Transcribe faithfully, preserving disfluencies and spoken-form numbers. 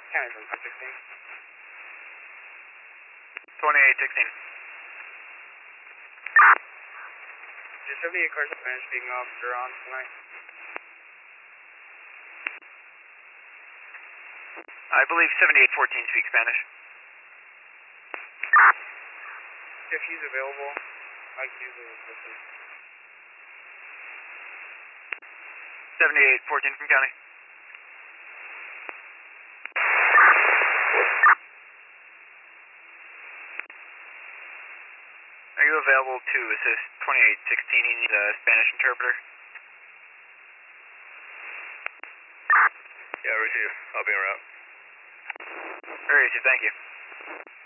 County from one sixteen. twenty-eight sixteen. Is seventy-eight cars Spanish speaking officer on tonight? I believe seventy-eight fourteen speaks Spanish. If he's available, I can use his assistance. seventy-eight fourteen from county. Are you available to assist twenty-eight sixteen? He needs a Spanish interpreter. Yeah, receive. I'll be around. Very easy, thank you.